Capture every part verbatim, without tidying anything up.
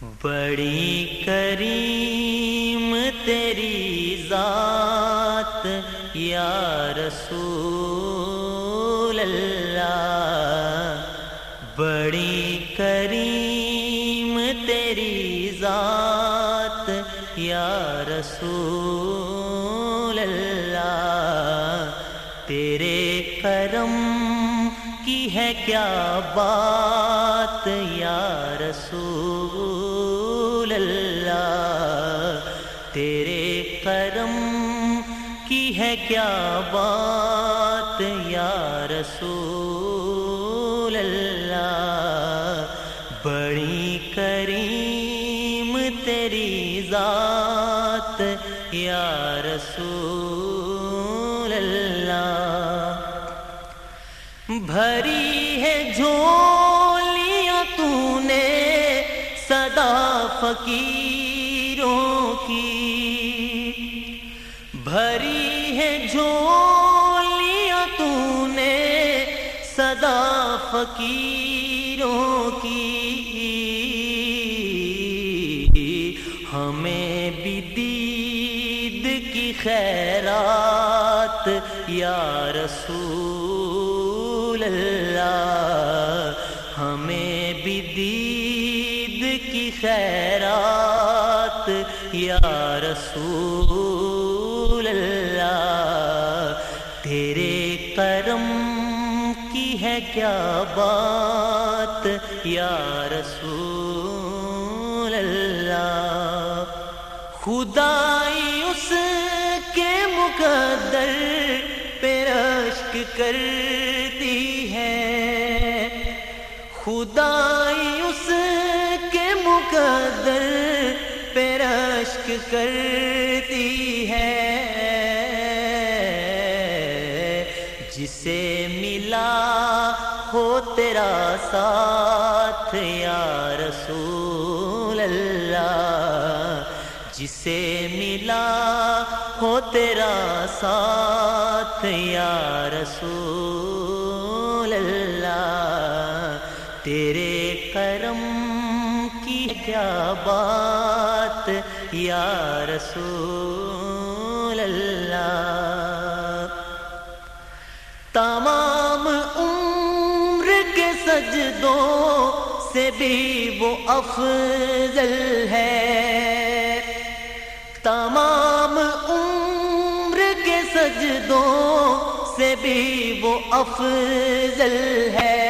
بڑی کریم تیری ذات یا رسول اللہ، بڑی کریم تیری ذات یا رسول اللہ، تیرے کرم کی ہے کیا بات یا رسول اللہ، تیرے کرم کی ہے کیا بات یا رسول اللہ، بڑی کریم تیری ذات یا رسول اللہ، بھری ہے جھولیاں تو نے صدا فقیروں کی، بھری ہے جھولیاں تو نے صدا فقیروں کی، ہمیں بھی دید کی خیرات یا رسول اللہ، ہمیں بھی دید کی خیرات یا رسول اللہ، تیرے کرم کی ہے کیا بات یا رسول اللہ، خدائی اس کے مقدر پہ رشک کرتی ہے، خدائی اس کے مقدر پہ رشک کرتی ہے، جسے ملا ہو تیرا ساتھ یا رسول اللہ، جسے ملا ہو تیرا ساتھ یا رسول اللہ، تیرے کرم کی کیا بات یا رسول اللہ، تمام عمر کے سجدوں سے بھی وہ افضل ہے، تمام عمر کے سجدوں سے بھی وہ افضل ہے،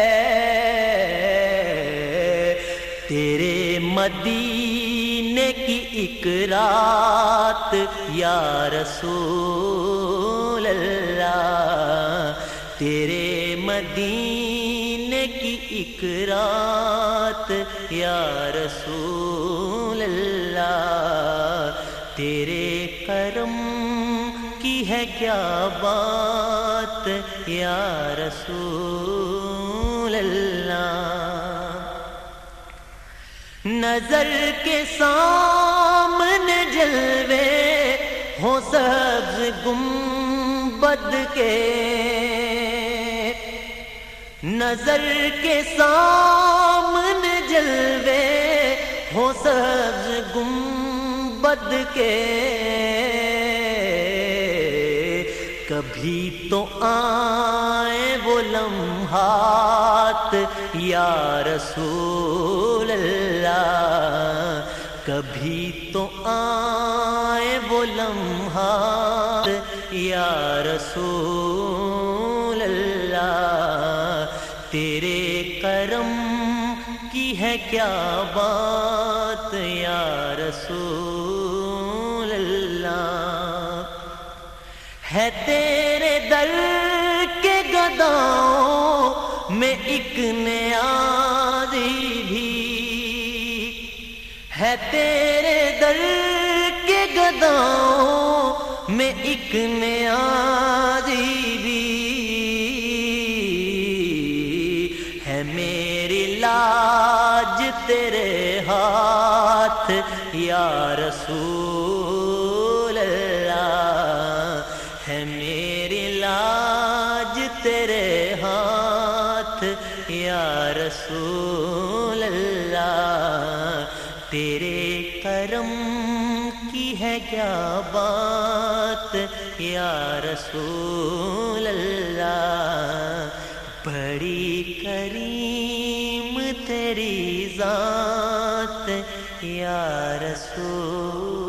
تیرے مدینے کی ایک رات یا رسول اللہ، تیرے مدینے کی ایک رات یا رسول اللہ، تیرے کرم کی ہے کیا بات یا رسول اللہ، نظر کے سامنے جلوے ہوں سبز گنبد کے، نظر کے سامنے جلوے ہوں سبز گنبد کے، کبھی تو آئے وہ لمحات یا رسول اللہ، کبھی تو آئے وہ لمحات یا رسول اللہ، تیرے کرم کی ہے کیا بات یا رسول اللہ، ہے تیرے در کے گداؤں میں ایک نیازی بھی، ہے تیرے در کے گداؤں میں ایک نیازی بھی، ہے میری لاج تیرے ہاتھ یا رسول اللہ، ہے میری لاج تیرے ہاتھ یا رسول اللہ، تیرے کرم کی ہے کیا بات یا رسول اللہ، بڑی کریم تیری ذات یا رسول